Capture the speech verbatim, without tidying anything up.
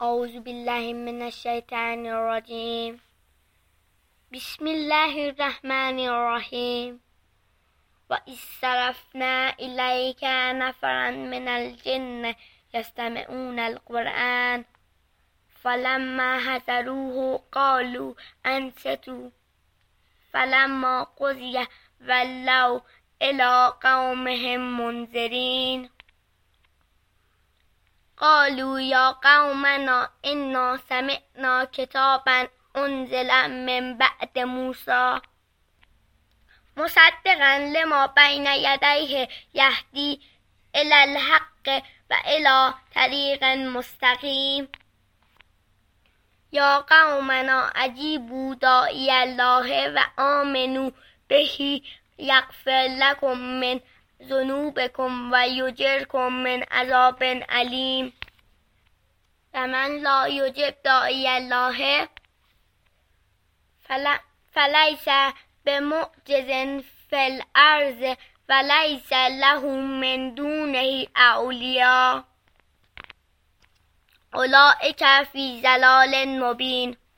اعوذ بالله من الشیطان الرجیم. بسم الله الرحمن الرحیم. و اذ صرفنا الیک نفرا من الجن یستمعون القرآن فلما حضروه قالوا انصتوا فلما قضی ولوا الی قومهم منذرین. قالوا یا قومنا انا سمعنا کتابا انزل من بعد موسی مصدقا لما بین یدیه یهدی الی الحق و الی طریق مستقیم. یا قومنا اجیبوا داعی الله و آمنوا به یغفر لکم من ذنوبکم و یجرکم من عذاب علیم. و من لا یجب داعی الله فل... فلیس بمعجز فی الارض و لیس له من دونه اولیاء اولئک فی ضلال مبین.